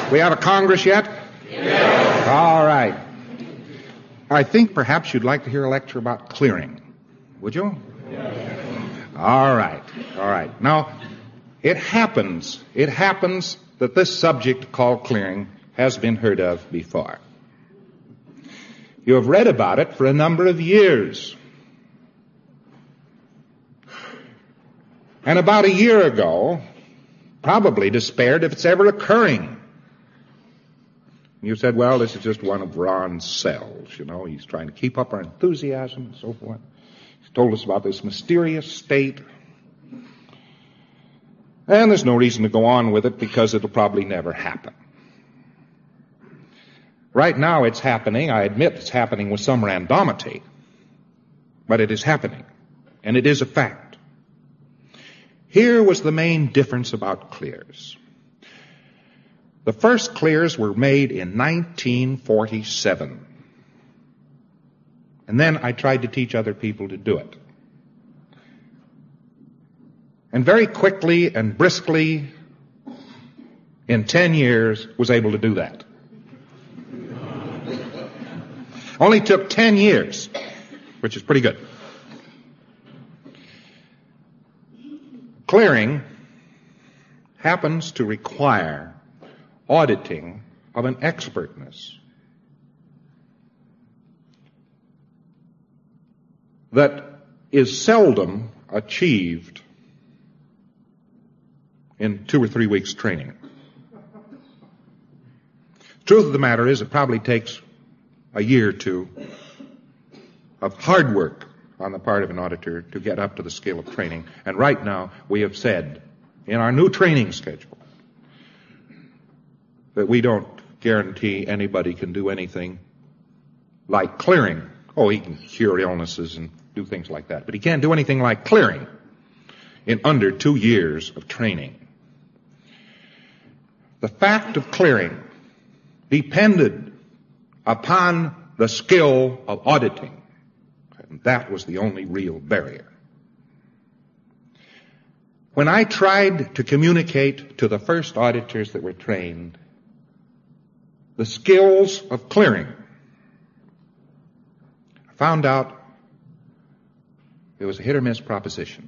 We have a Congress yet? Yes. All right. I think perhaps you'd like to hear a lecture about clearing. Would you? Yes. All right. All right. Now, it happens that this subject called clearing has been heard of before. You have read about it for a number of years. And about a year ago, probably despaired if it's ever occurring. You said, well, this is just one of Ron's cells, you know. He's trying to keep up our enthusiasm and so forth. He's told us about this mysterious state. And there's no reason to go on with it because it'll probably never happen. Right now it's happening. I admit it's happening with some randomity. But it is happening. And it is a fact. Here was the main difference about clears. The first clears were made in 1947. And then I tried to teach other people to do it. And very quickly and briskly, in 10 years, was able to do that. Only took 10 years, which is pretty good. Clearing happens to require auditing of an expertness that is seldom achieved in 2 or 3 weeks training. Truth of the matter is it probably takes a year or two of hard work on the part of an auditor to get up to the scale of training. And right now we have said in our new training schedule that we don't guarantee anybody can do anything like clearing. Oh, he can cure illnesses and do things like that. But he can't do anything like clearing in under 2 years of training. The fact of clearing depended upon the skill of auditing. And that was the only real barrier. When I tried to communicate to the first auditors that were trained the skills of clearing, I found out it was a hit or miss proposition.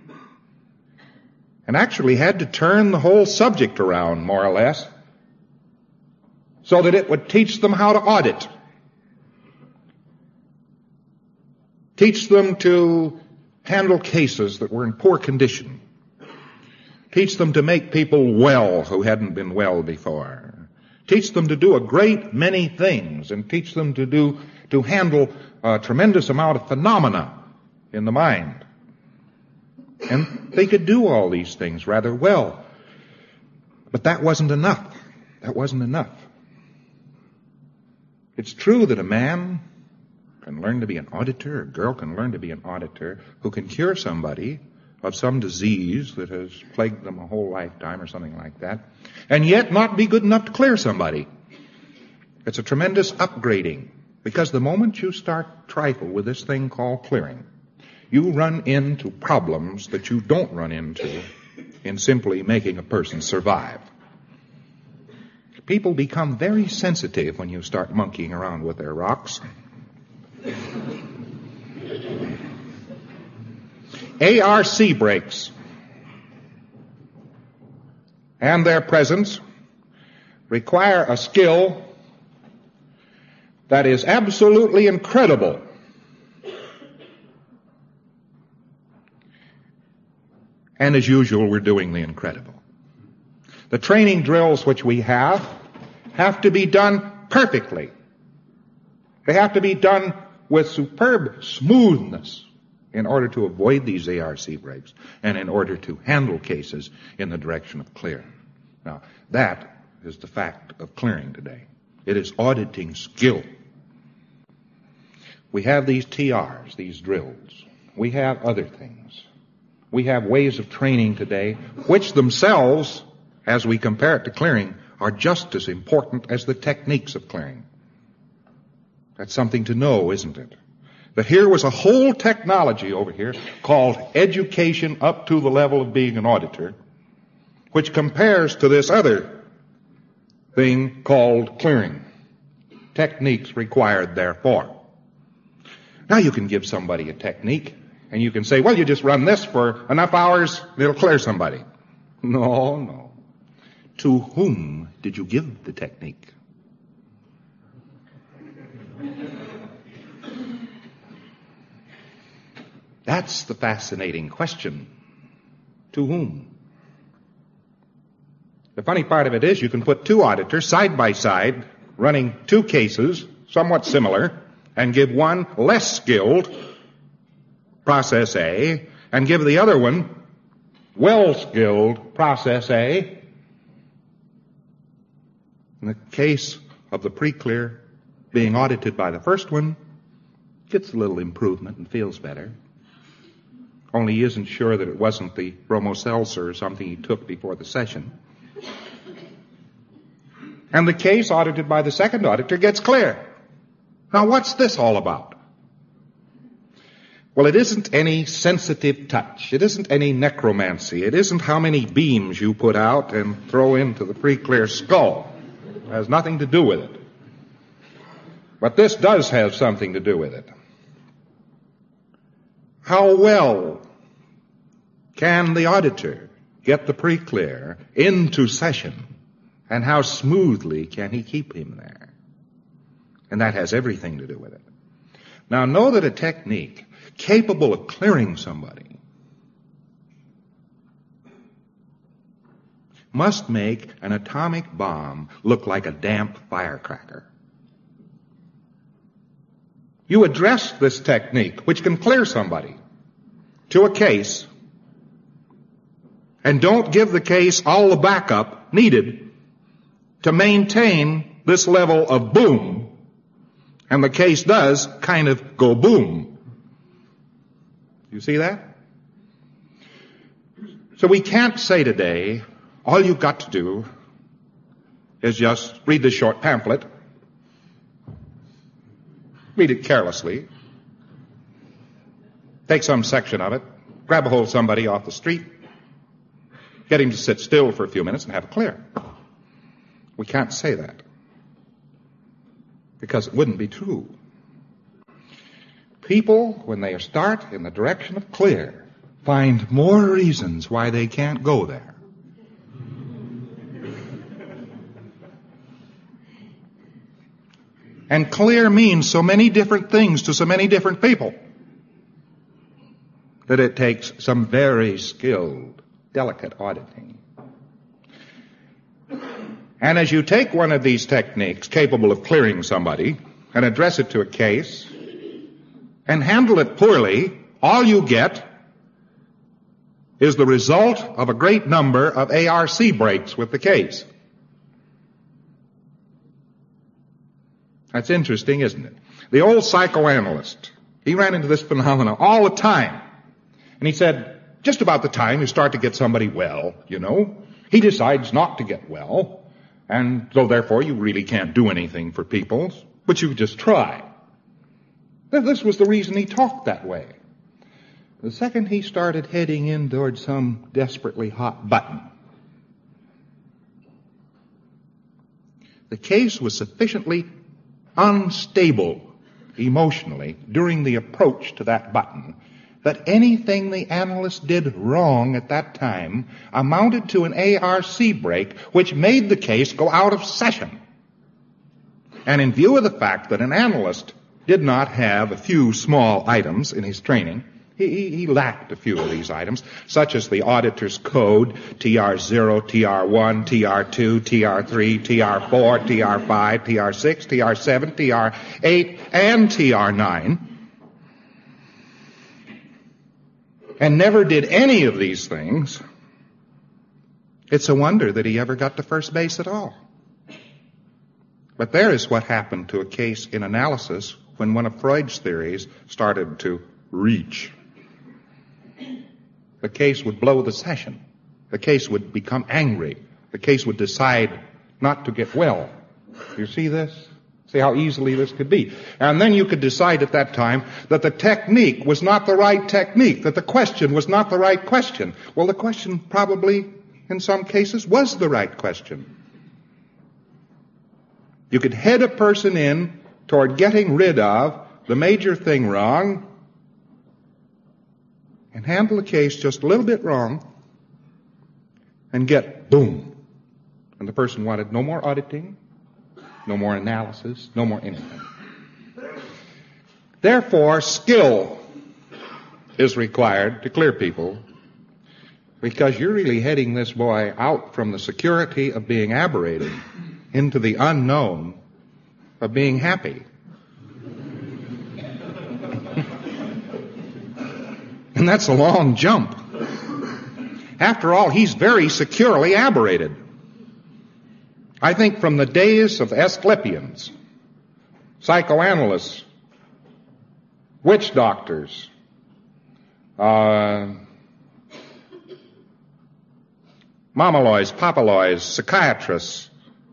And actually had to turn the whole subject around, more or less, so that it would teach them how to audit. Teach them to handle cases that were in poor condition. Teach them to make people well who hadn't been well before. Teach them to do a great many things, and teach them to handle a tremendous amount of phenomena in the mind. And they could do all these things rather well. But that wasn't enough. That wasn't enough. It's true that a man can learn to be an auditor, a girl can learn to be an auditor who can cure somebody of some disease that has plagued them a whole lifetime or something like that, and yet not be good enough to clear somebody. It's a tremendous upgrading, because the moment you start trifle with this thing called clearing, you run into problems that you don't run into in simply making a person survive. People become very sensitive when you start monkeying around with their rocks. ARC brakes and their presence require a skill that is absolutely incredible. And as usual, we're doing the incredible. The training drills which we have to be done perfectly. They have to be done with superb smoothness in order to avoid these ARC breaks and in order to handle cases in the direction of clearing. Now, that is the fact of clearing today. It is auditing skill. We have these TRs, these drills. We have other things. We have ways of training today which themselves, as we compare it to clearing, are just as important as the techniques of clearing. That's something to know, isn't it? That here was a whole technology over here called education up to the level of being an auditor, which compares to this other thing called clearing. Techniques required therefore. Now you can give somebody a technique and you can say, well, you just run this for enough hours, it'll clear somebody. No. To whom did you give the technique? That's the fascinating question. To whom? The funny part of it is you can put two auditors side by side running two cases somewhat similar and give one less skilled, process A, and give the other one well-skilled, process A. In the case of the pre-clear being audited by the first one, gets a little improvement and feels better. Only he isn't sure that it wasn't the bromoseltzer or something he took before the session. And the case audited by the second auditor gets clear. Now what's this all about? Well, it isn't any sensitive touch. It isn't any necromancy. It isn't how many beams you put out and throw into the pre-clear skull. It has nothing to do with it. But this does have something to do with it. How well can the auditor get the pre-clear into session, and how smoothly can he keep him there? And that has everything to do with it. Now know that a technique capable of clearing somebody must make an atomic bomb look like a damp firecracker. You address this technique, which can clear somebody, to a case, and don't give the case all the backup needed to maintain this level of boom, and the case does kind of go boom. You see that? So we can't say today, all you've got to do is just read this short pamphlet, read it carelessly, take some section of it, grab a hold of somebody off the street, get him to sit still for a few minutes and have it clear. We can't say that because it wouldn't be true. People, when they start in the direction of clear, find more reasons why they can't go there. And clear means so many different things to so many different people that it takes some very skilled, delicate auditing. And as you take one of these techniques capable of clearing somebody and address it to a case and handle it poorly, all you get is the result of a great number of ARC breaks with the case. That's interesting, isn't it? The old psychoanalyst, he ran into this phenomenon all the time. And he said, just about the time you start to get somebody well, he decides not to get well. And so therefore you really can't do anything for people, but you just try. This was the reason he talked that way. The second he started heading in towards some desperately hot button, the case was sufficiently unstable emotionally during the approach to that button that anything the analyst did wrong at that time amounted to an ARC break which made the case go out of session. And in view of the fact that an analyst did not have a few small items in his training, he lacked a few of these items, such as the auditor's code, TR0, TR1, TR2, TR3, TR4, TR5, TR6, TR7, TR8, and TR9, and never did any of these things. It's a wonder that he ever got to first base at all. But there is what happened to a case in analysis when one of Freud's theories started to reach. The case would blow the session. The case would become angry. The case would decide not to get well. You see this? See how easily this could be. And then you could decide at that time that the technique was not the right technique, that the question was not the right question. Well, the question probably, in some cases, was the right question. You could head a person in toward getting rid of the major thing wrong and handle the case just a little bit wrong and get boom. And the person wanted no more auditing, no more analysis, no more anything. Therefore, skill is required to clear people, because you're really heading this boy out from the security of being aberrated into the unknown of being happy. And that's a long jump. After all, he's very securely aberrated. I think from the days of Asclepians, psychoanalysts, witch doctors, mamaloys, papaloys, psychiatrists,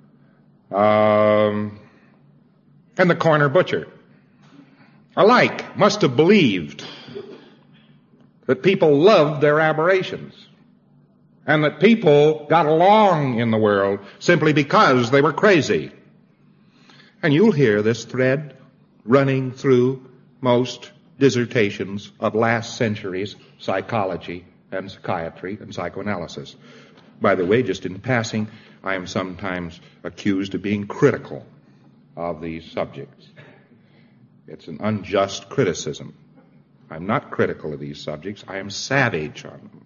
and the corner butcher alike must have believed that people loved their aberrations and that people got along in the world simply because they were crazy. And you'll hear this thread running through most dissertations of last century's psychology and psychiatry and psychoanalysis. By the way, just in passing, I am sometimes accused of being critical of these subjects. It's an unjust criticism. I'm not critical of these subjects. I am savage on them.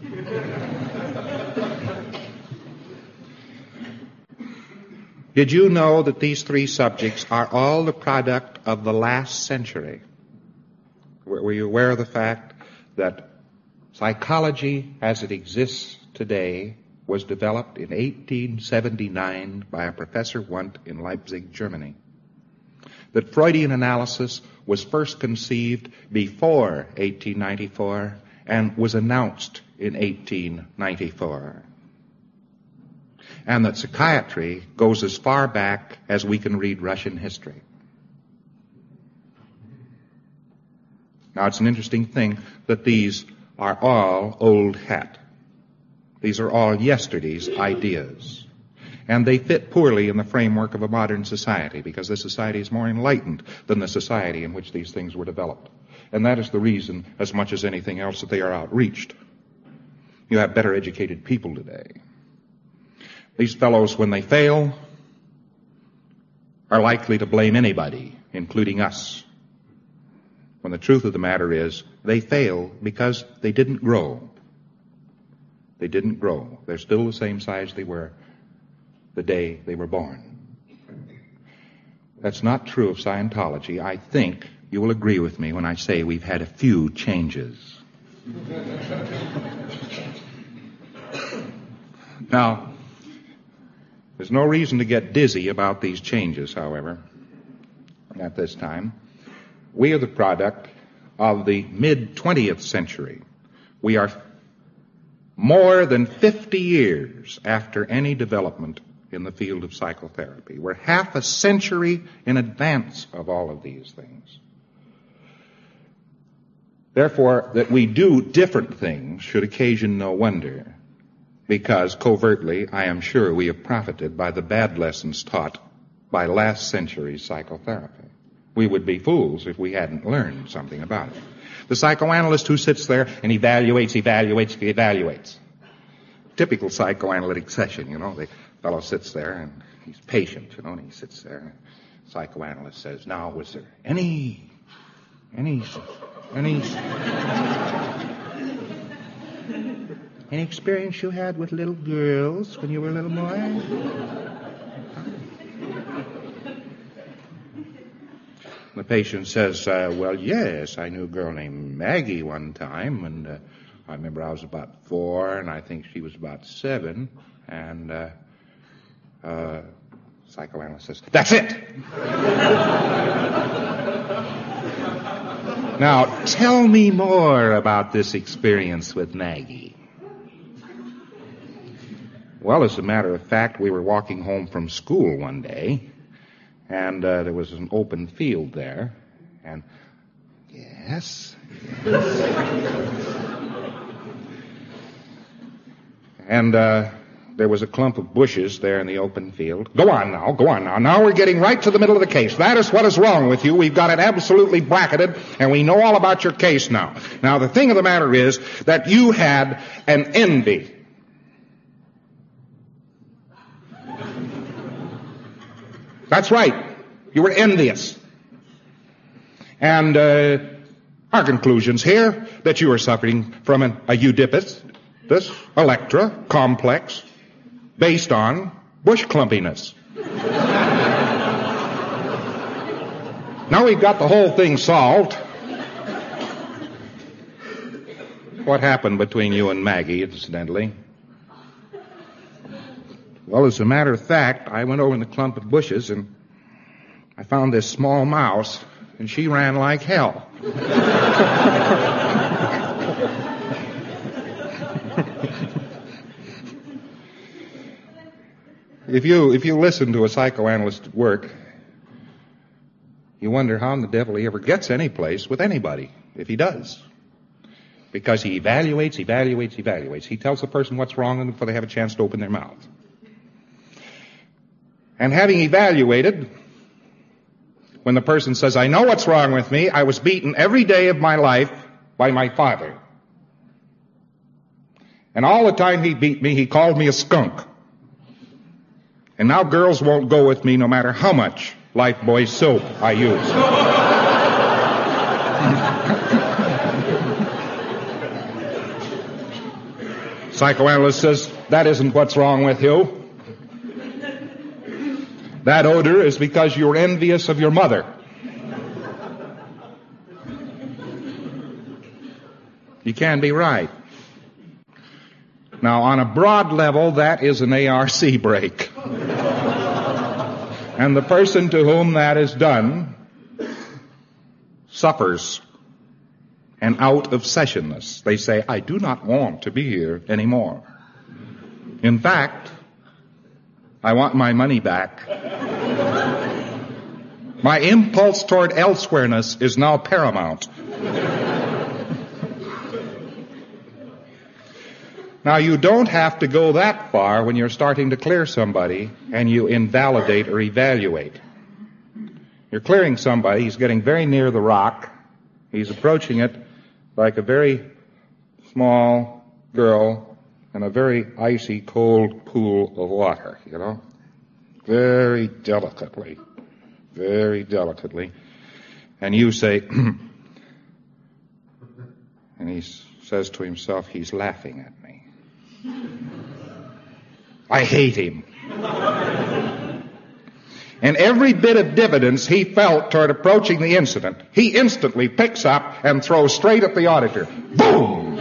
Did you know that these three subjects are all the product of the last century? Were you aware of the fact that psychology as it exists today was developed in 1879 by a Professor Wundt in Leipzig, Germany? That Freudian analysis was first conceived before 1894 and was announced in 1894. And that psychiatry goes as far back as we can read Russian history. Now, it's an interesting thing that these are all old hat. These are all yesterday's ideas. And they fit poorly in the framework of a modern society, because this society is more enlightened than the society in which these things were developed. And that is the reason, as much as anything else, that they are outreached. You have better educated people today. These fellows, when they fail, are likely to blame anybody, including us. When the truth of the matter is, they fail because they didn't grow. They didn't grow. They're still the same size they were the day they were born. That's not true of Scientology. I think you will agree with me when I say we've had a few changes. Now, there's no reason to get dizzy about these changes, however, at this time. We are the product of the mid-20th century. We are more than 50 years after any development in the field of psychotherapy. We're half a century in advance of all of these things. Therefore, that we do different things should occasion no wonder, because covertly, I am sure, we have profited by the bad lessons taught by last century's psychotherapy. We would be fools if we hadn't learned something about it. The psychoanalyst who sits there and evaluates. Typical psychoanalytic session, the fellow sits there and he's patient, and he sits there. Psychoanalyst says, now, was there any experience you had with little girls when you were a little boy? The patient says, well, yes, I knew a girl named Maggie one time, and I remember I was about 4, and I think she was about 7, and psychoanalyst says, that's it! Now, tell me more about this experience with Maggie. Well, as a matter of fact, we were walking home from school one day, and there was an open field there, and yes. And the there was a clump of bushes there in the open field. Go on now. Now we're getting right to the middle of the case. That is what is wrong with you. We've got it absolutely bracketed, and we know all about your case now. Now, the thing of the matter is that you had an envy. That's right. You were envious. And our conclusions here, that you are suffering from a Oedipus, this Electra complex, based on bush clumpiness. Now we've got the whole thing solved. What happened between you and Maggie, incidentally? Well, as a matter of fact, I went over in the clump of bushes and I found this small mouse, and she ran like hell. If you listen to a psychoanalyst at work, you wonder how in the devil he ever gets any place with anybody, if he does. Because he evaluates. He tells the person what's wrong with them before they have a chance to open their mouth. And having evaluated, when the person says, I know what's wrong with me, I was beaten every day of my life by my father. And all the time he beat me, he called me a skunk. And now girls won't go with me no matter how much Lifebuoy soap I use. Psychoanalyst says, that isn't what's wrong with you. That odor is because you're envious of your mother. You can be right. Now, on a broad level, that is an ARC break. And the person to whom that is done suffers an out of sessionness. They say, I do not want to be here anymore. In fact, I want my money back. My impulse toward elsewhereness is now paramount. Now, you don't have to go that far when you're starting to clear somebody and you invalidate or evaluate. You're clearing somebody, he's getting very near the rock, he's approaching it like a very small girl in a very icy, cold pool of water, you know? Very delicately. And you say, and he says to himself, he's laughing at me. I hate him. And every bit of diffidence he felt toward approaching the incident, he instantly picks up and throws straight at the auditor. Boom!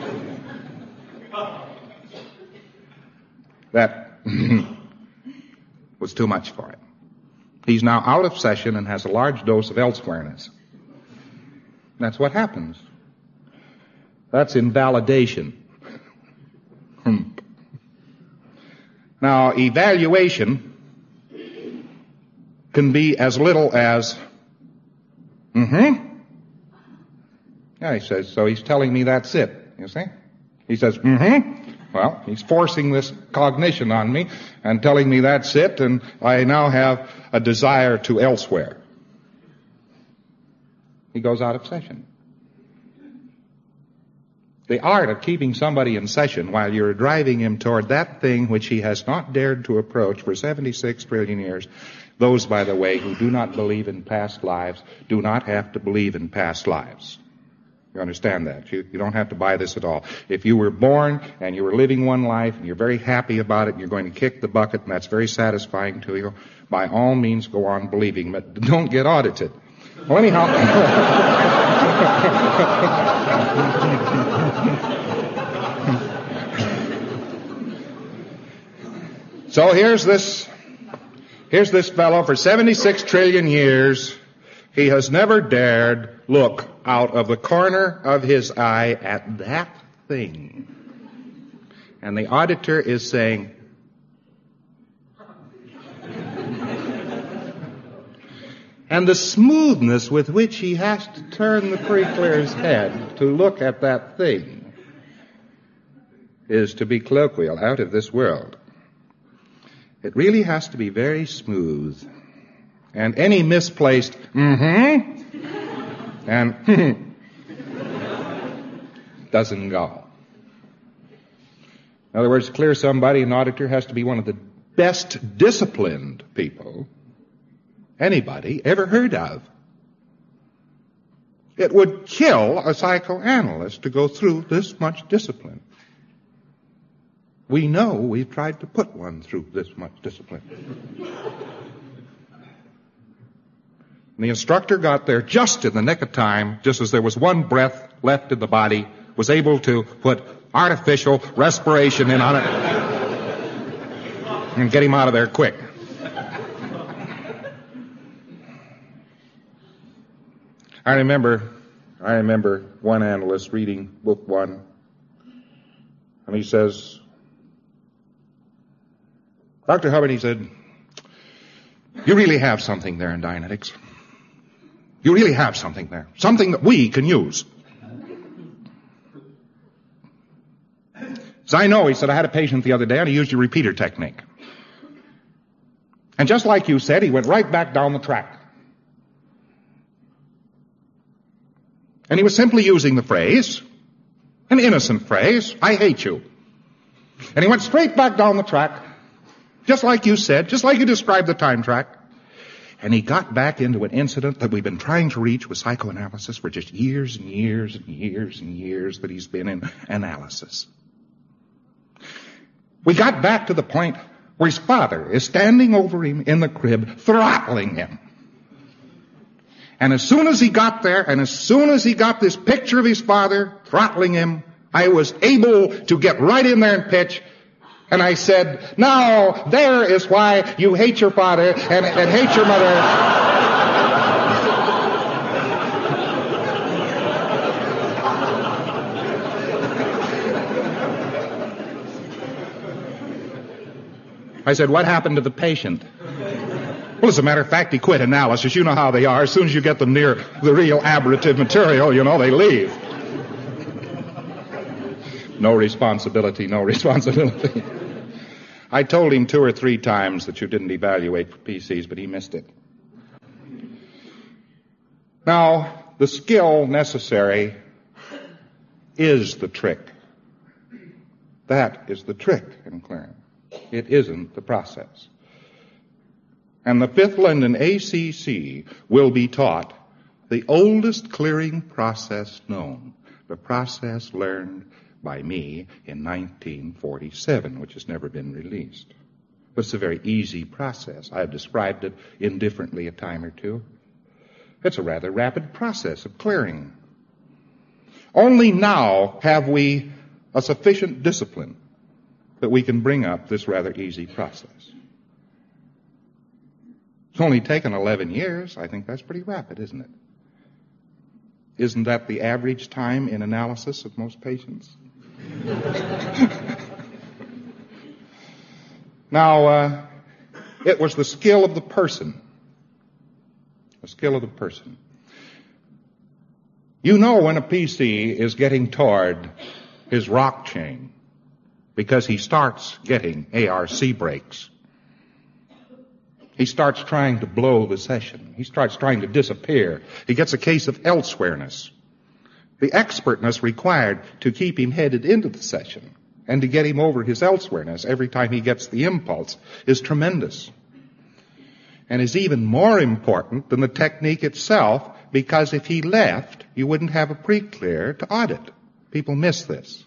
That was too much for him. He's now out of session and has a large dose of elsewhereness. That's what happens. That's invalidation. Now, evaluation can be as little as, Yeah, he says, so he's telling me that's it, you see? He says, Well, he's forcing this cognition on me and telling me that's it, and I now have a desire to elsewhere. He goes out of session. The art of keeping somebody in session while you're driving him toward that thing which he has not dared to approach for 76 trillion years. Those, by the way, who do not believe in past lives do not have to believe in past lives. You understand that? You don't have to buy this at all. If you were born and you were living one life and you're very happy about it and you're going to kick the bucket and that's very satisfying to you, by all means go on believing, but don't get audited. Well, anyhow. So here's this fellow for 76 trillion years. He has never dared look out of the corner of his eye at that thing. And the auditor is saying, and the smoothness with which he has to turn the pre-clear's head to look at that thing is, to be colloquial, out of this world. It really has to be very smooth. And any misplaced and doesn't go. In other words, to clear somebody, an auditor has to be one of the best disciplined people anybody ever heard of. It would kill a psychoanalyst to go through this much discipline. We know we've tried to put one through this much discipline. And the instructor got there just in the nick of time, just as there was one breath left in the body, was able to put artificial respiration in on it and get him out of there quick. I remember one analyst reading book 1, and he says, Dr. Hubbard, he said, you really have something there in Dianetics. You really have something there. Something that we can use. So I know, he said, I had a patient the other day and he used your repeater technique. And just like you said, he went right back down the track. And he was simply using the phrase, an innocent phrase, I hate you. And he went straight back down the track, just like you said, just like you described the time track. And he got back into an incident that we've been trying to reach with psychoanalysis for just years and years and years and years that he's been in analysis. We got back to the point where his father is standing over him in the crib, throttling him. And as soon as he got there, and as soon as he got this picture of his father throttling him, I was able to get right in there and pitch. And I said, now, there is why you hate your father and hate your mother. I said, what happened to the patient? Well, as a matter of fact, he quit analysis. You know how they are. As soon as you get them near the real aberrative material, you know, they leave. No responsibility, no responsibility. I told him 2 or 3 times that you didn't evaluate for PCs, but he missed it. Now, the skill necessary is the trick. That is the trick in clearing. It isn't the process. And the Fifth London ACC will be taught the oldest clearing process known, the process learned by me in 1947, which has never been released. But it's a very easy process. I've described it indifferently a time or two. It's a rather rapid process of clearing. Only now have we a sufficient discipline that we can bring up this rather easy process. It's only taken 11 years. I think that's pretty rapid, isn't it? Isn't that the average time in analysis of most patients? Now, it was the skill of the person. The skill of the person. You know when a PC is getting toward his rock chain because he starts getting ARC breaks. He starts trying to blow the session. He starts trying to disappear. He gets a case of elsewhereness. The expertness required to keep him headed into the session and to get him over his elsewhereness every time he gets the impulse is tremendous. And is even more important than the technique itself, because if he left, you wouldn't have a pre-clear to audit. People miss this.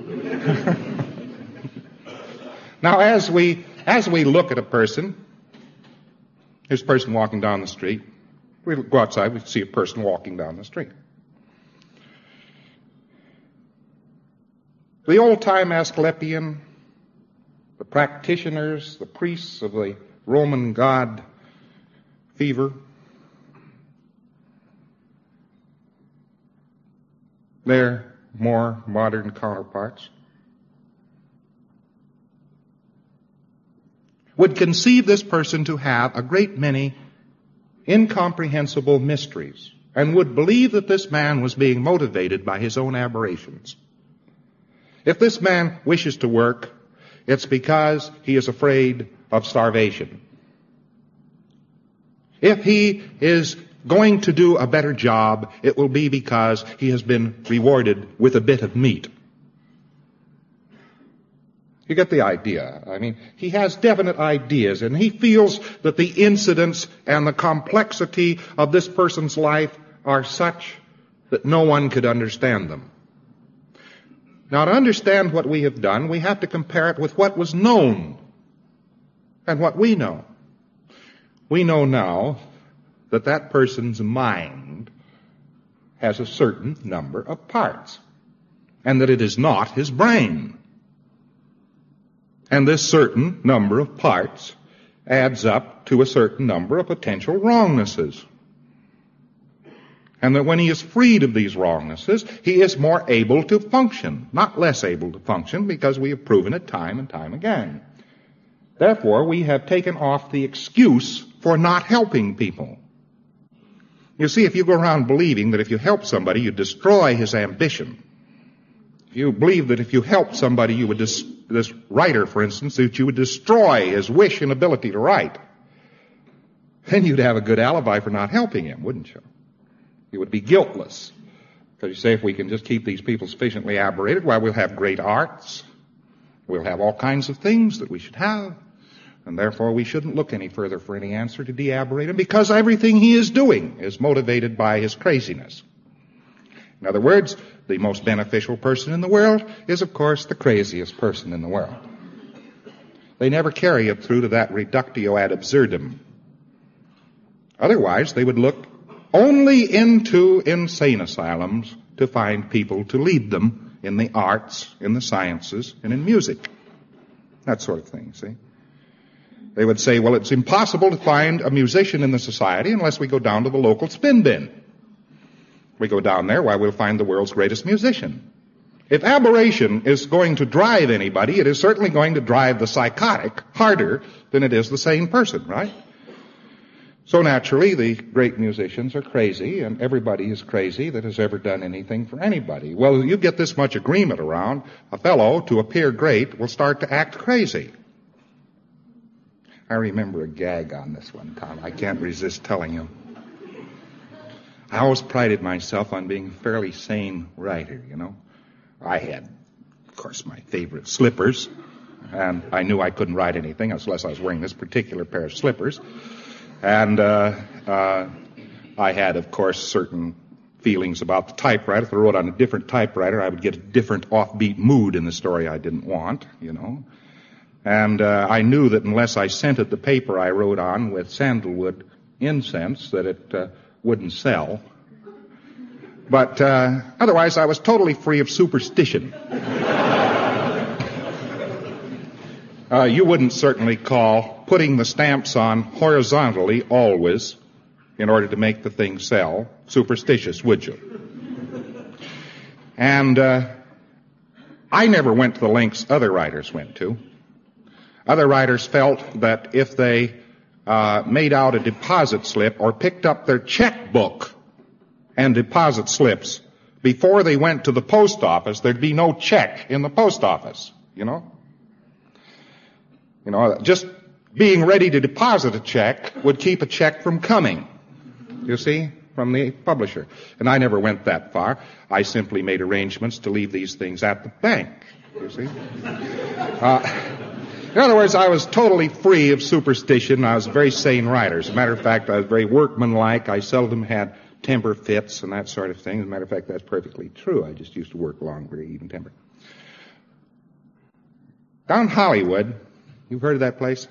Now, as we look at a person, there's a person walking down the street. We go outside, we see a person walking down the street. The old-time Asclepian, the practitioners, the priests of the Roman god fever, their more modern counterparts, would conceive this person to have a great many incomprehensible mysteries and would believe that this man was being motivated by his own aberrations. If this man wishes to work, it's because he is afraid of starvation. If he is going to do a better job, it will be because he has been rewarded with a bit of meat. You get the idea. I mean, he has definite ideas, and he feels that the incidents and the complexity of this person's life are such that no one could understand them. Now, to understand what we have done, we have to compare it with what was known and what we know. We know now that that person's mind has a certain number of parts, and that it is not his brain. And this certain number of parts adds up to a certain number of potential wrongnesses. And that when he is freed of these wrongnesses, he is more able to function, not less able to function, because we have proven it time and time again. Therefore, we have taken off the excuse for not helping people. You see, if you go around believing that if you help somebody, you destroy his ambition, if you believe that if you help somebody, you would this writer, for instance, that you would destroy his wish and ability to write, then you'd have a good alibi for not helping him, wouldn't you? You would be guiltless. Because you say, if we can just keep these people sufficiently aberrated, why, we'll have great arts. We'll have all kinds of things that we should have. And therefore, we shouldn't look any further for any answer to de-aberrate him, because everything he is doing is motivated by his craziness. In other words, the most beneficial person in the world is, of course, the craziest person in the world. They never carry it through to that reductio ad absurdum. Otherwise, they would look only into insane asylums to find people to lead them in the arts, in the sciences, and in music. That sort of thing, see? They would say, well, it's impossible to find a musician in the society unless we go down to the local spin bin. We go down there, why, we'll find the world's greatest musician. If aberration is going to drive anybody, it is certainly going to drive the psychotic harder than it is the sane person, right? So naturally, the great musicians are crazy, and everybody is crazy that has ever done anything for anybody. Well, you get this much agreement around, a fellow, to appear great, will start to act crazy. I remember a gag on this one, Tom. I can't resist telling you. I always prided myself on being a fairly sane writer, you know. I had, of course, my favorite slippers, and I knew I couldn't write anything unless I was wearing this particular pair of slippers. And I had, of course, certain feelings about the typewriter. If I wrote on a different typewriter, I would get a different offbeat mood in the story I didn't want, you know. And I knew that unless I scented the paper I wrote on with sandalwood incense, that it wouldn't sell. But otherwise, I was totally free of superstition. You wouldn't certainly call putting the stamps on horizontally always in order to make the thing sell superstitious, would you? And I never went to the lengths other writers went to. Other writers felt that if they made out a deposit slip or picked up their checkbook and deposit slips before they went to the post office, there'd be no check in the post office, you know. You know, just being ready to deposit a check would keep a check from coming, you see, from the publisher. And I never went that far. I simply made arrangements to leave these things at the bank, you see. In other words, I was totally free of superstition. I was a very sane writer. As a matter of fact, I was very workmanlike. I seldom had temper fits and that sort of thing. As a matter of fact, that's perfectly true. I just used to work along very even temper. Down Hollywood, you've heard of that place?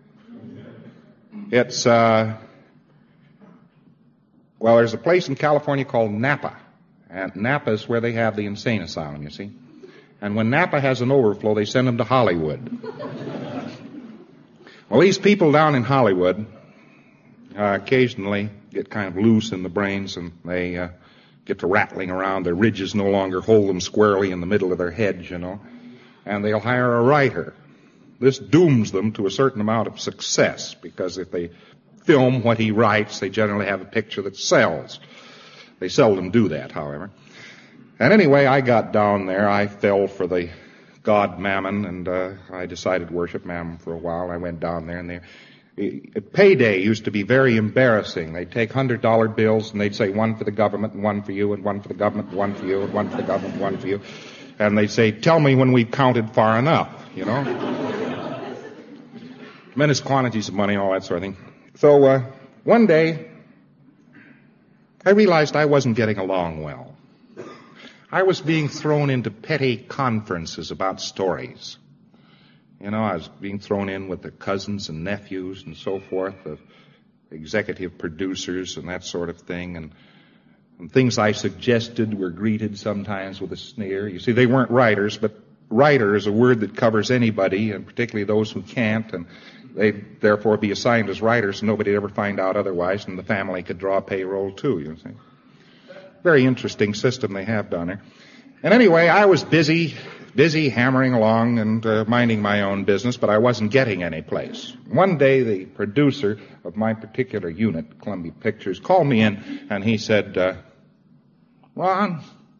It's, well, there's a place in California called Napa. And Napa is where they have the insane asylum, you see. And when Napa has an overflow, they send them to Hollywood. Well, these people down in Hollywood occasionally get kind of loose in the brains, and they get to rattling around. Their ridges no longer hold them squarely in the middle of their heads, you know. And they'll hire a writer. This dooms them to a certain amount of success, because if they film what he writes, they generally have a picture that sells. They seldom do that, however. And anyway, I got down there. I fell for the god Mammon, and I decided to worship Mammon for a while. I went down there, and payday used to be very embarrassing. They'd take $100 bills, and they'd say one for the government, and one for you, and one for the government, and one for you, and one for the government, and one for you. And they'd say, tell me when we've counted far enough, you know. Tremendous quantities of money, all that sort of thing. So one day, I realized I wasn't getting along well. I was being thrown into petty conferences about stories. You know, I was being thrown in with the cousins and nephews and so forth, the executive producers and that sort of thing, and things I suggested were greeted sometimes with a sneer. You see, they weren't writers, but writer is a word that covers anybody, and particularly those who can't, and they'd therefore be assigned as writers, and nobody'd ever find out otherwise, and the family could draw a payroll too, you see. Very interesting system they have down there. And anyway, I was busy hammering along and minding my own business, but I wasn't getting any place. One day, the producer of my particular unit, Columbia Pictures, called me in, and he said, Ron,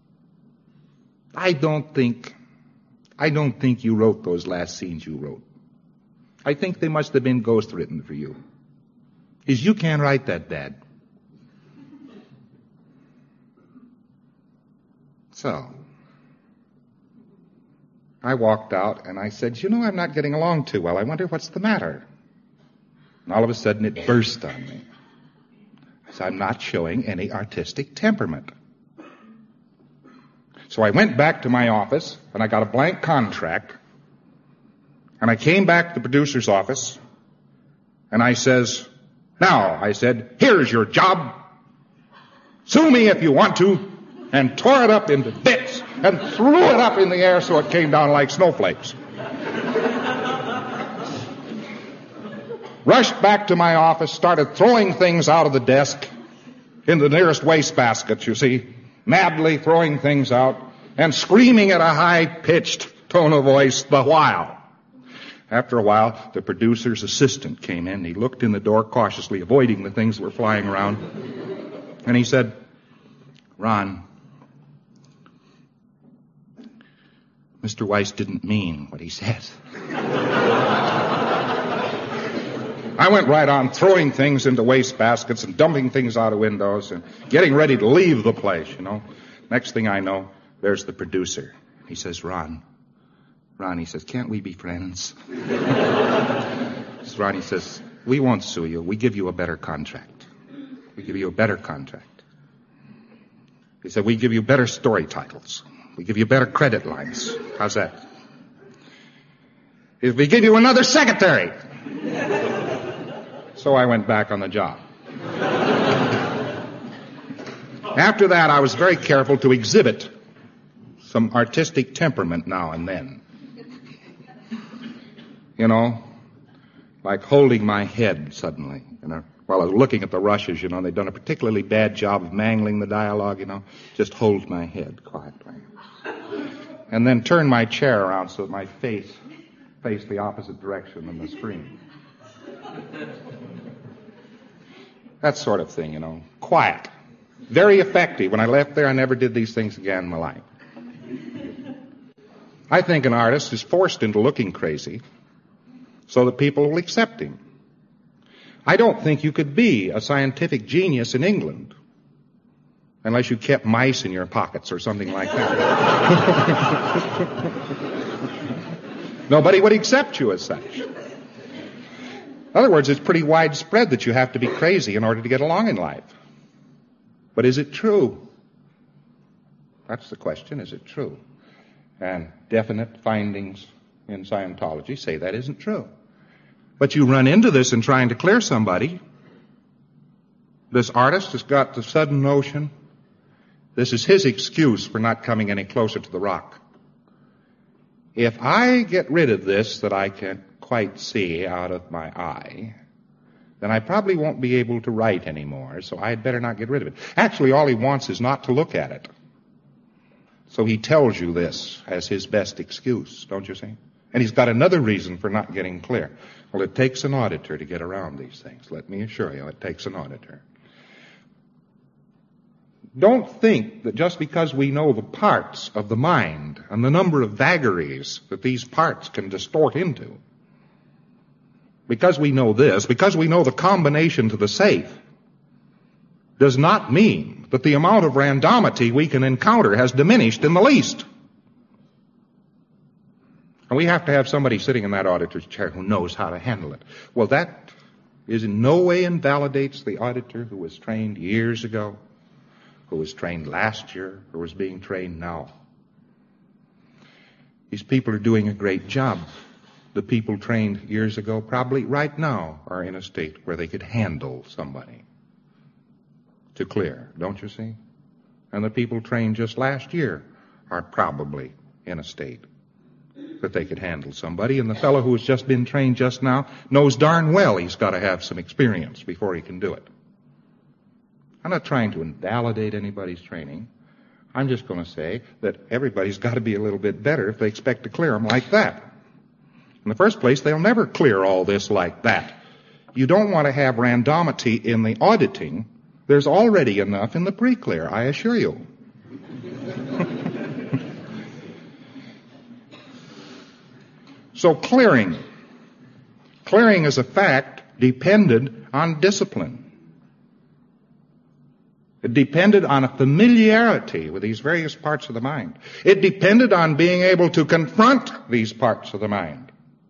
I don't think you wrote those last scenes you wrote. I think they must have been ghost-written for you. You can't write that bad. So, I walked out and I said, I'm not getting along too well. I wonder what's the matter. And all of a sudden it burst on me. I said, I'm not showing any artistic temperament. So I went back to my office and I got a blank contract. And I came back to the producer's office and I said, here's your job. Sue me if you want to. And tore it up into bits and threw it up in the air so it came down like snowflakes. Rushed back to my office, started throwing things out of the desk in the nearest wastebasket, you see, madly throwing things out and screaming at a high-pitched tone of voice the while. After a while, the producer's assistant came in. He looked in the door cautiously, avoiding the things that were flying around. And he said, Ron, Mr. Weiss didn't mean what he says. I went right on throwing things into wastebaskets and dumping things out of windows and getting ready to leave the place, Next thing I know, there's the producer. He says, Ron, he says, can't we be friends? Ron, he says, we won't sue you. We give you a better contract. He said, we give you better story titles. We give you better credit lines. How's that? If we give you another secretary. So I went back on the job. After that, I was very careful to exhibit some artistic temperament now and then. Like holding my head suddenly, while I was looking at the rushes, they'd done a particularly bad job of mangling the dialogue, just hold my head quietly. And then turn my chair around so that my face faced the opposite direction than the screen. That sort of thing, Quiet. Very effective. When I left there, I never did these things again in my life. I think an artist is forced into looking crazy so that people will accept him. I don't think you could be a scientific genius in England unless you kept mice in your pockets or something like that. Nobody would accept you as such. In other words, it's pretty widespread that you have to be crazy in order to get along in life. But is it true? That's the question, is it true? And definite findings in Scientology say that isn't true. But you run into this in trying to clear somebody. This artist has got the sudden notion, this is his excuse for not coming any closer to the rock. If I get rid of this that I can't quite see out of my eye, then I probably won't be able to write anymore, so I'd better not get rid of it. Actually, all he wants is not to look at it. So he tells you this as his best excuse, don't you see? And he's got another reason for not getting clear. Well, it takes an auditor to get around these things. Let me assure you, it takes an auditor. Don't think that just because we know the parts of the mind and the number of vagaries that these parts can distort into, because we know this, because we know the combination to the safe, does not mean that the amount of randomity we can encounter has diminished in the least. And we have to have somebody sitting in that auditor's chair who knows how to handle it. Well, that is in no way invalidates the auditor who was trained years ago, who was trained last year, or was being trained now. These people are doing a great job. The people trained years ago probably right now are in a state where they could handle somebody to clear, don't you see? And the people trained just last year are probably in a state that they could handle somebody. And the fellow who has just been trained just now knows darn well he's got to have some experience before he can do it. I'm not trying to invalidate anybody's training. I'm just going to say that everybody's got to be a little bit better if they expect to clear them like that. In the first place, they'll never clear all this like that. You don't want to have randomity in the auditing. There's already enough in the pre-clear, I assure you. So clearing as a fact depended on discipline. It depended on a familiarity with these various parts of the mind. It depended on being able to confront these parts of the mind.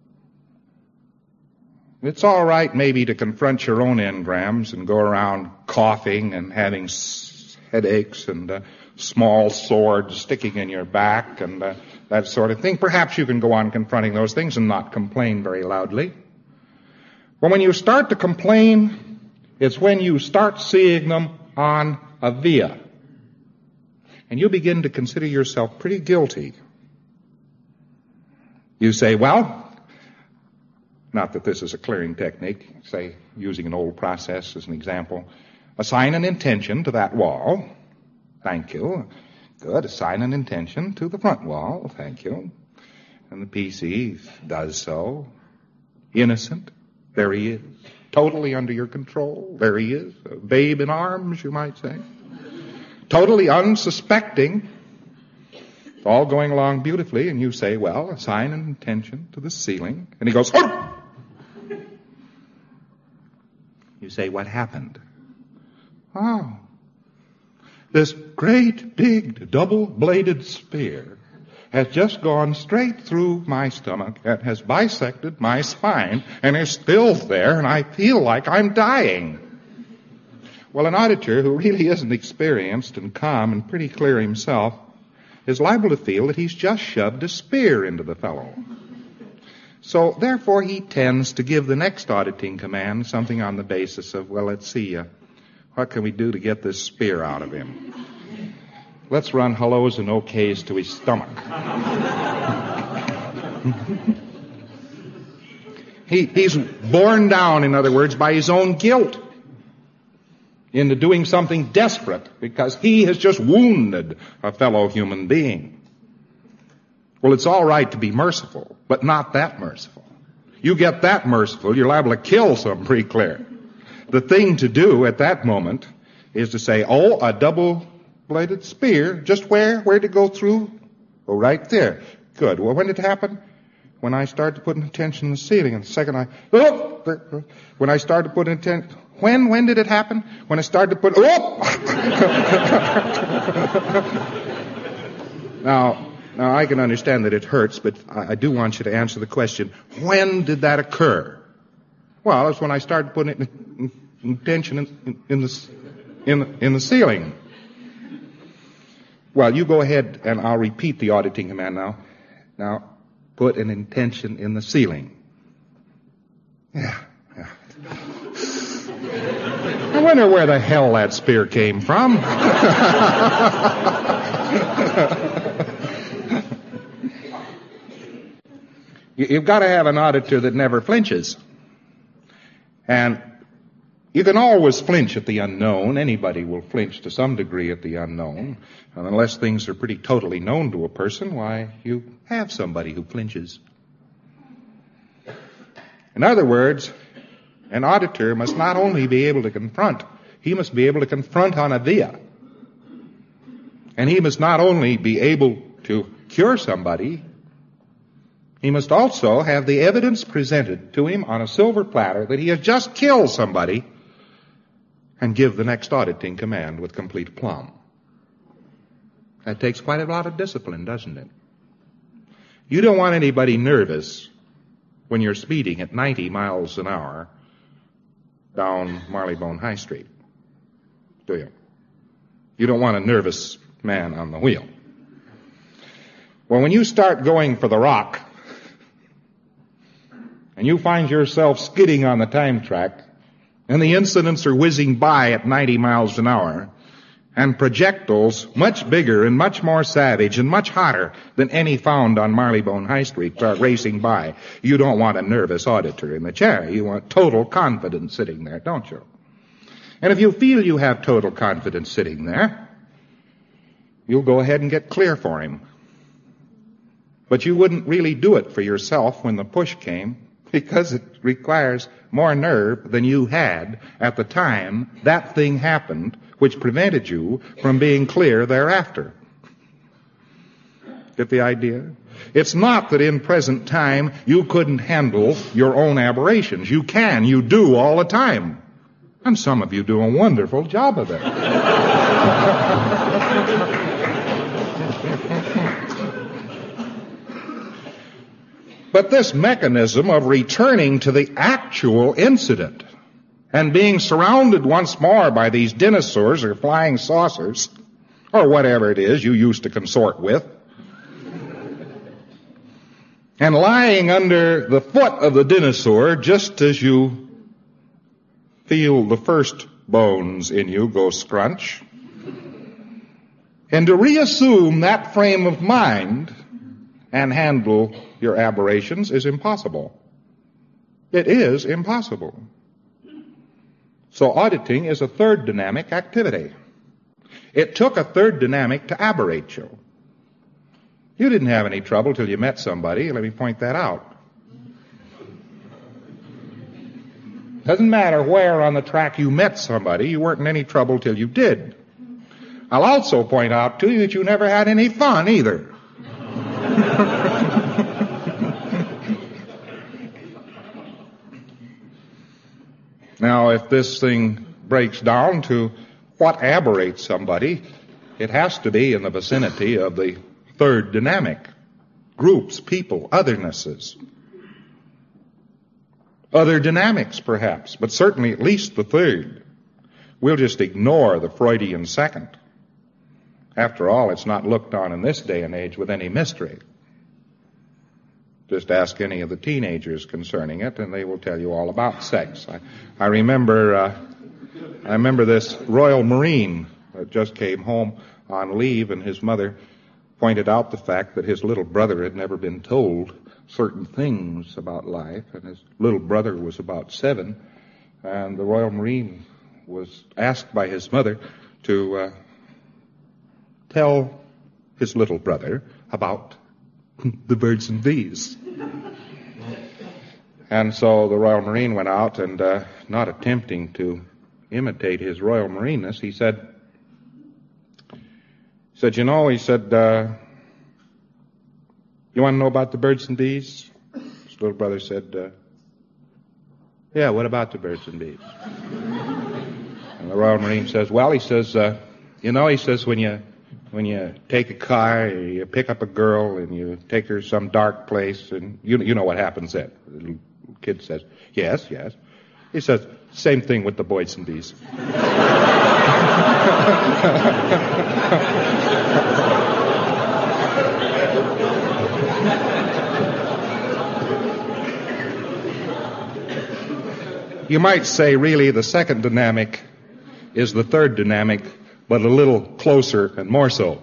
It's all right maybe to confront your own engrams and go around coughing and having headaches and small swords sticking in your back and that sort of thing. Perhaps you can go on confronting those things and not complain very loudly. But when you start to complain, it's when you start seeing them on a via. And you begin to consider yourself pretty guilty. You say, well, not that this is a clearing technique, say, using an old process as an example, assign an intention to that wall. Thank you. Good. Assign an intention to the front wall. Thank you. And the PC does so. Innocent. There he is. Totally under your control. There he is. A babe in arms, you might say. Totally unsuspecting. It's all going along beautifully, and you say, well, assign an intention to the ceiling. And he goes, oh! You say, what happened? Oh, this great big double-bladed spear has just gone straight through my stomach and has bisected my spine and is still there, and I feel like I'm dying. Well, an auditor who really isn't experienced and calm and pretty clear himself is liable to feel that he's just shoved a spear into the fellow. So, therefore, he tends to give the next auditing command something on the basis of, well, let's see, what can we do to get this spear out of him? Let's run hellos and okays to his stomach. He's borne down, in other words, by his own guilt into doing something desperate because he has just wounded a fellow human being. Well, it's all right to be merciful, but not that merciful. You get that merciful, you're liable to kill some pretty clear. The thing to do at that moment is to say, oh, a double-bladed spear, just where? Where did it go through? Oh, right there. Good. Well, when did it happen? When I started putting attention to the ceiling. And the second when I started putting attention, when did it happen? When I started to put, Now, I can understand that it hurts, but I do want you to answer the question, when did that occur? Well, it's when I started putting intention in the ceiling. Well, you go ahead, and I'll repeat the auditing command now. Now, put an intention in the ceiling. Yeah. I wonder where the hell that spear came from. You've got to have an auditor that never flinches. And you can always flinch at the unknown. Anybody will flinch to some degree at the unknown. And unless things are pretty totally known to a person, why, you have somebody who flinches. In other words, an auditor must not only be able to confront, he must be able to confront on a via. And he must not only be able to cure somebody, he must also have the evidence presented to him on a silver platter that he has just killed somebody and give the next auditing command with complete aplomb. That takes quite a lot of discipline, doesn't it? You don't want anybody nervous when you're speeding at 90 miles an hour down Marylebone High Street, do you? You don't want a nervous man on the wheel. Well, when you start going for the rock and you find yourself skidding on the time track and the incidents are whizzing by at 90 miles an hour and projectiles much bigger and much more savage and much hotter than any found on Marylebone High Street start racing by, you don't want a nervous auditor in the chair. You want total confidence sitting there, don't you? And if you feel you have total confidence sitting there, you'll go ahead and get clear for him. But you wouldn't really do it for yourself when the push came, because it requires more nerve than you had at the time that thing happened, which prevented you from being clear thereafter. Get the idea? It's not that in present time you couldn't handle your own aberrations. You can. You do all the time. And some of you do a wonderful job of it. But this mechanism of returning to the actual incident and being surrounded once more by these dinosaurs or flying saucers or whatever it is you used to consort with, and lying under the foot of the dinosaur just as you feel the first bones in you go scrunch, and to reassume that frame of mind and handle your aberrations is impossible. It is impossible. So auditing is a third dynamic activity. It took a third dynamic to aberrate you. You didn't have any trouble till you met somebody. Let me point that out. Doesn't matter where on the track you met somebody, you weren't in any trouble till you did. I'll also point out to you that you never had any fun either. Now, if this thing breaks down to what aberrates somebody, it has to be in the vicinity of the third dynamic. Groups, people, othernesses. Other dynamics, perhaps, but certainly at least the third. We'll just ignore the Freudian second. After all, it's not looked on in this day and age with any mystery. Just ask any of the teenagers concerning it, and they will tell you all about sex. I remember this Royal Marine that just came home on leave, and his mother pointed out the fact that his little brother had never been told certain things about life, and his little brother was about 7, and the Royal Marine was asked by his mother to tell his little brother about the birds and bees. And so the Royal Marine went out and, not attempting to imitate his Royal Marineness, he said, you want to know about the birds and bees? His little brother said, yeah, what about the birds and bees? And the Royal Marine says, when you take a car, you pick up a girl, and you take her some dark place, and you know what happens then. The little kid says, yes. He says, same thing with the boys and bees. You might say, really, the second dynamic is the third dynamic, but a little closer and more so.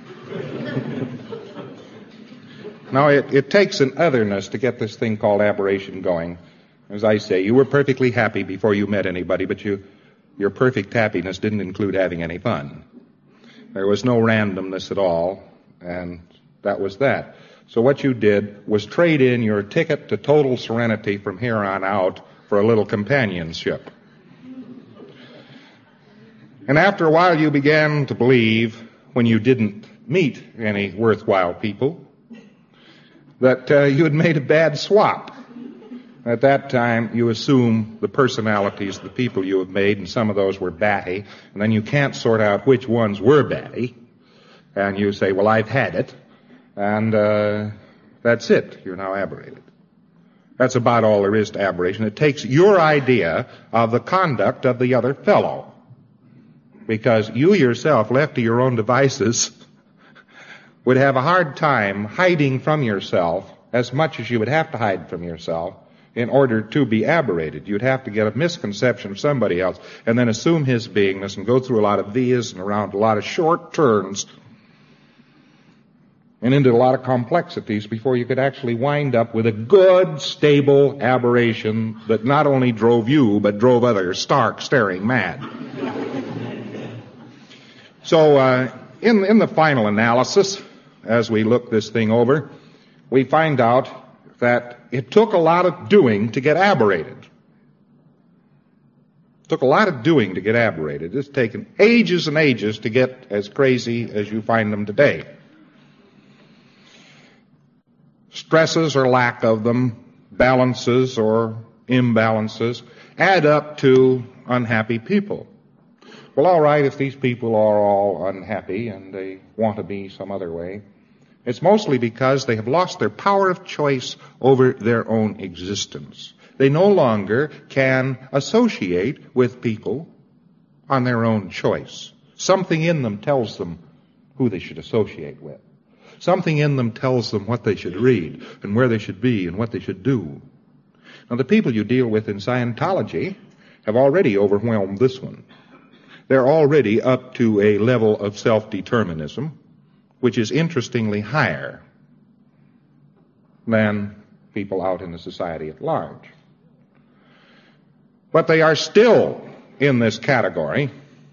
Now, it takes an otherness to get this thing called aberration going. As I say, you were perfectly happy before you met anybody, but your perfect happiness didn't include having any fun. There was no randomness at all, and that was that. So what you did was trade in your ticket to total serenity from here on out for a little companionship. And after a while you began to believe when you didn't meet any worthwhile people, that you had made a bad swap. At that time, you assume the personalities of the people you have made, and some of those were batty, and then you can't sort out which ones were batty, and you say, well, I've had it, and that's it. You're now aberrated. That's about all there is to aberration. It takes your idea of the conduct of the other fellow, because you yourself, left to your own devices, would have a hard time hiding from yourself as much as you would have to hide from yourself in order to be aberrated. You'd have to get a misconception of somebody else and then assume his beingness and go through a lot of vias and around a lot of short turns and into a lot of complexities before you could actually wind up with a good, stable aberration that not only drove you, but drove others stark, staring mad. So, in the final analysis, as we look this thing over, we find out that it took a lot of doing to get aberrated. It took a lot of doing to get aberrated. It's taken ages and ages to get as crazy as you find them today. Stresses or lack of them, balances or imbalances, add up to unhappy people. Well, all right, if these people are all unhappy and they want to be some other way, it's mostly because they have lost their power of choice over their own existence. They no longer can associate with people on their own choice. Something in them tells them who they should associate with. Something in them tells them what they should read and where they should be and what they should do. Now, the people you deal with in Scientology have already overwhelmed this one. They're already up to a level of self-determinism which is interestingly higher than people out in the society at large. But they are still in this category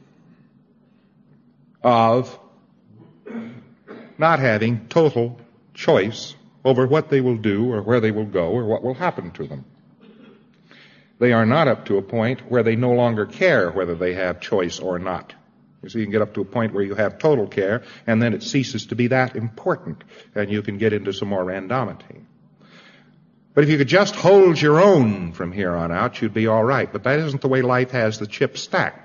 of not having total choice over what they will do or where they will go or what will happen to them. They are not up to a point where they no longer care whether they have choice or not. You see, you can get up to a point where you have total care, and then it ceases to be that important, and you can get into some more randomity. But if you could just hold your own from here on out, you'd be all right. But that isn't the way life has the chips stacked.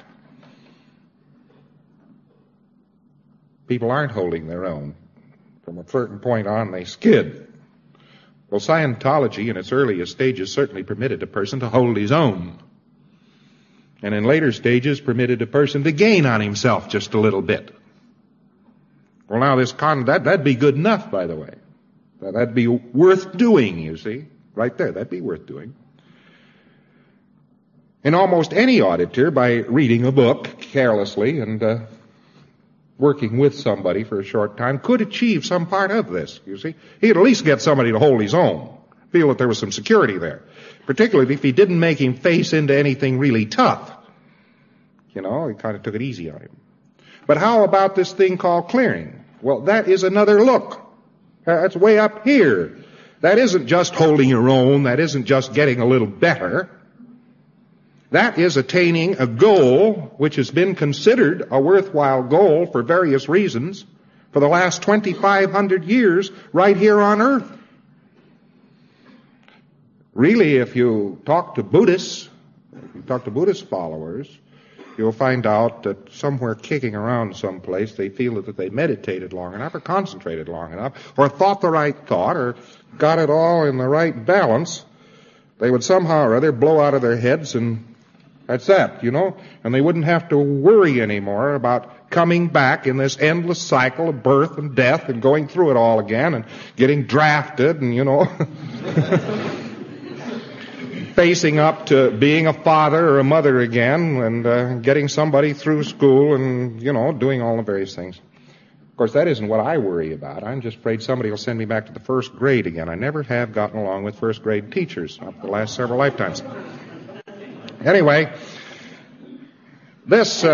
People aren't holding their own. From a certain point on, they skid. Well, Scientology in its earliest stages certainly permitted a person to hold his own. And in later stages permitted a person to gain on himself just a little bit. Well, now that'd be good enough, by the way. That'd be worth doing, you see. Right there, that'd be worth doing. And almost any auditor, by reading a book carelessly and working with somebody for a short time, could achieve some part of this, you see. He'd at least get somebody to hold his own, feel that there was some security there. Particularly if he didn't make him face into anything really tough. You know, he kind of took it easy on him. But how about this thing called clearing? Well, that is another look. That's way up here. That isn't just holding your own. That isn't just getting a little better. That is attaining a goal which has been considered a worthwhile goal for various reasons for the last 2,500 years right here on earth. Really, if you talk to Buddhists, if you talk to Buddhist followers, you'll find out that somewhere kicking around someplace, they feel that they meditated long enough or concentrated long enough or thought the right thought or got it all in the right balance, they would somehow or other blow out of their heads, and that's that, you know, and they wouldn't have to worry anymore about coming back in this endless cycle of birth and death and going through it all again and getting drafted and, you know, facing up to being a father or a mother again and getting somebody through school and, you know, doing all the various things. Of course, that isn't what I worry about. I'm just afraid somebody will send me back to the first grade again. I never have gotten along with first grade teachers for the last several lifetimes. Anyway, this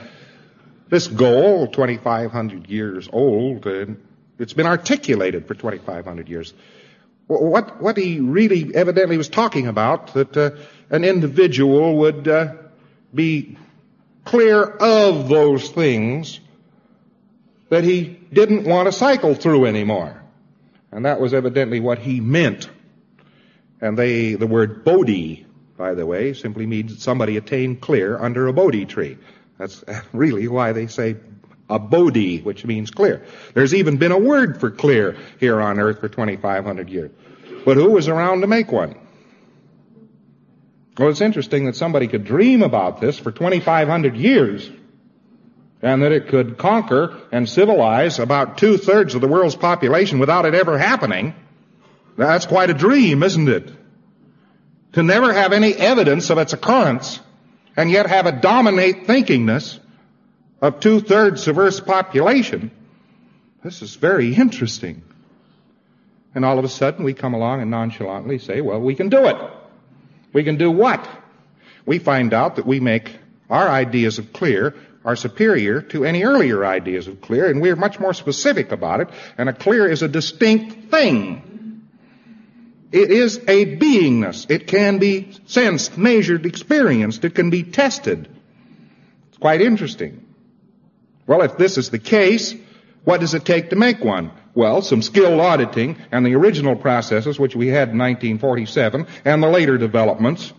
goal, 2,500 years old, it's been articulated for 2,500 years. What he really evidently was talking about, that an individual would be clear of those things that he didn't want to cycle through anymore. And that was evidently what he meant. And the word Bodhi, by the way, simply means somebody attained clear under a Bodhi tree. That's really why they say a Bodhi, which means clear. There's even been a word for clear here on earth for 2,500 years. But who was around to make one? Well, it's interesting that somebody could dream about this for 2,500 years, and that it could conquer and civilize about 2/3 of the world's population without it ever happening. That's quite a dream, isn't it? To never have any evidence of its occurrence, and yet have a dominate thinkingness of 2/3 of Earth's population. This is very interesting. And all of a sudden we come along and nonchalantly say, well, we can do it. We can do what? We find out that we make our ideas of clear are superior to any earlier ideas of clear, and we're much more specific about it, and a clear is a distinct thing. It is a beingness. It can be sensed, measured, experienced. It can be tested. It's quite interesting. Well, if this is the case, what does it take to make one? Well, some skilled auditing and the original processes, which we had in 1947, and the later developments,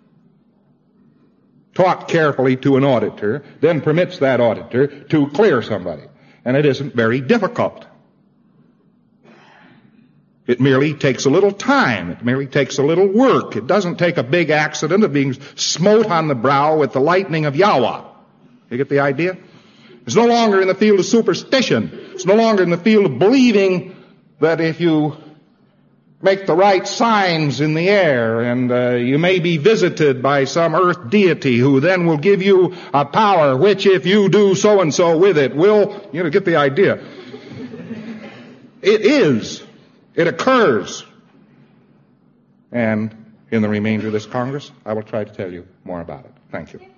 taught carefully to an auditor, then permits that auditor to clear somebody. And it isn't very difficult. It merely takes a little time. It merely takes a little work. It doesn't take a big accident of being smote on the brow with the lightning of Yahweh. You get the idea? It's no longer in the field of superstition. It's no longer in the field of believing that if you make the right signs in the air and you may be visited by some earth deity who then will give you a power which if you do so and so with it will, get the idea. It is. It occurs. And in the remainder of this Congress, I will try to tell you more about it. Thank you.